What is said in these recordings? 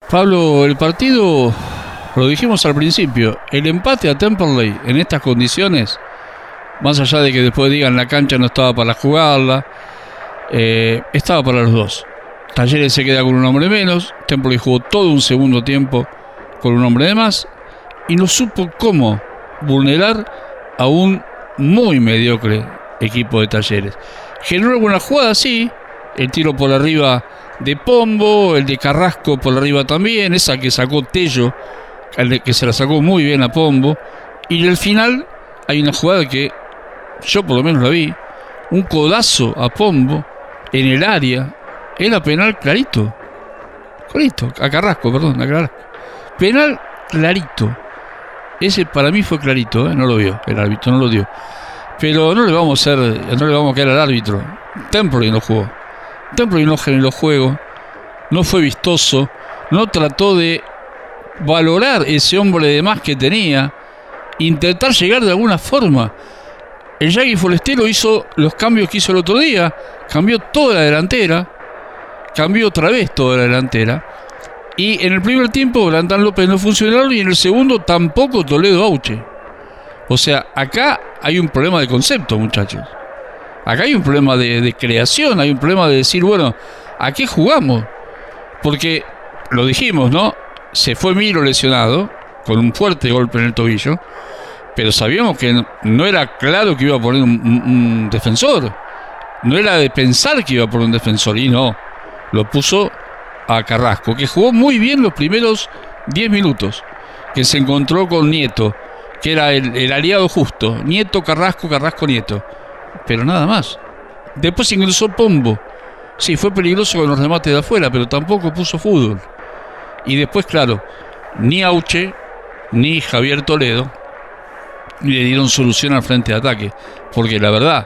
Pablo, el partido, lo dijimos al principio, el empate a Temperley en estas condiciones, más allá de que después digan la cancha no estaba para jugarla, estaba para los dos. Talleres se queda con un hombre menos, Temperley jugó todo un segundo tiempo con un hombre de más y no supo cómo vulnerar a un muy mediocre equipo de Talleres. Generó alguna jugada, sí, el tiro por arriba de Pombo, el de Carrasco por arriba también, esa que sacó Tello, que se la sacó muy bien a Pombo, y en el final hay una jugada que yo por lo menos la vi, un codazo a Pombo en el área, era penal clarito, a Carrasco, penal clarito, ese para mí fue clarito, no lo vio, el árbitro no lo dio, pero no le vamos a caer al árbitro. Temperley no jugó, Temperley no generó juego, no fue vistoso, no trató de valorar ese hombre de más que tenía, intentar llegar de alguna forma. El Yagui Forestero hizo los cambios que hizo el otro día, cambió toda la delantera, cambió otra vez toda la delantera, y en el primer tiempo Brandán López no funcionaron y en el segundo tampoco Toledo Auche. O sea, acá hay un problema de concepto, muchachos. Acá hay un problema de creación, hay un problema de decir, bueno, ¿a qué jugamos? Porque, lo dijimos, ¿no? Se fue Miro lesionado, con un fuerte golpe en el tobillo, pero sabíamos que no era claro que iba a poner un defensor. No era de pensar que iba a poner un defensor, y no. Lo puso a Carrasco, que jugó muy bien los primeros 10 minutos, que se encontró con Nieto, que era el aliado justo. Nieto, Carrasco, Nieto. Pero nada más. Después ingresó Pombo. Sí, fue peligroso con los remates de afuera, pero tampoco puso fútbol. Y después, claro, ni Auche ni Javier Toledo le dieron solución al frente de ataque. Porque la verdad,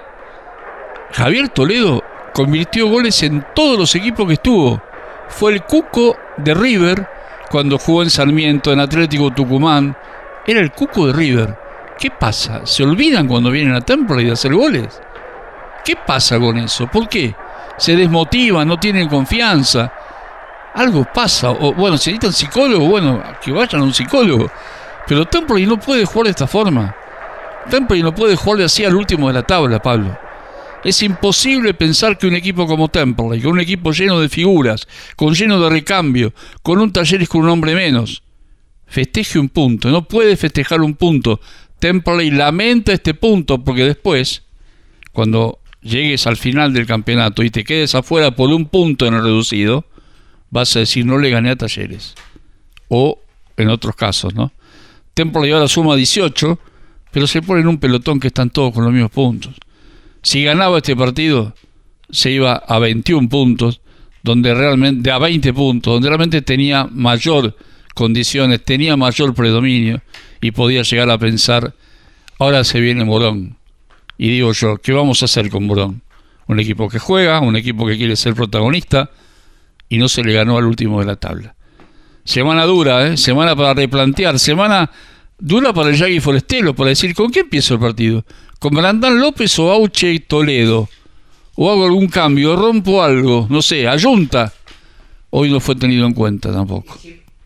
Javier Toledo convirtió goles en todos los equipos que estuvo. Fue el Cuco de River cuando jugó en Sarmiento, en Atlético Tucumán. Era el Cuco de River. ¿Qué pasa? ¿Se olvidan cuando vienen a Temperley de hacer goles? ¿Qué pasa con eso? ¿Por qué? Se desmotivan, no tienen confianza. Algo pasa. O bueno, si necesitan psicólogo, bueno, que vayan a un psicólogo. Pero Temperley no puede jugar de esta forma. Temperley no puede jugar de así al último de la tabla, Pablo. Es imposible pensar que un equipo como Temperley, con un equipo lleno de figuras, lleno de recambio, con un Talleres con un hombre menos, festeje un punto. No puede festejar un punto. Temperley lamenta este punto porque después, cuando llegues al final del campeonato y te quedes afuera por un punto en el reducido, vas a decir, no le gané a Talleres. O en otros casos, ¿no? Temperley ahora suma 18, pero se pone en un pelotón que están todos con los mismos puntos. Si ganaba este partido, se iba a 21 puntos, donde realmente, a 20 puntos, donde realmente tenía mayor condiciones, tenía mayor predominio y podía llegar a pensar, ahora se viene Morón. Y digo yo, ¿qué vamos a hacer con Morón? Un equipo que juega, un equipo que quiere ser protagonista y no se le ganó al último de la tabla. Semana dura, semana para replantear, semana dura para el Yagui Forestero, para decir, ¿con qué empiezo el partido? ¿Con Brandán López o Auche y Toledo? ¿O hago algún cambio? ¿Rompo algo? No sé, Ayunta. Hoy no fue tenido en cuenta tampoco.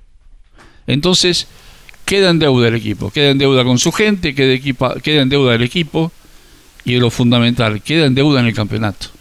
Entonces, queda en deuda el equipo, queda en deuda con su gente, queda en deuda el equipo y lo fundamental, queda en deuda en el campeonato.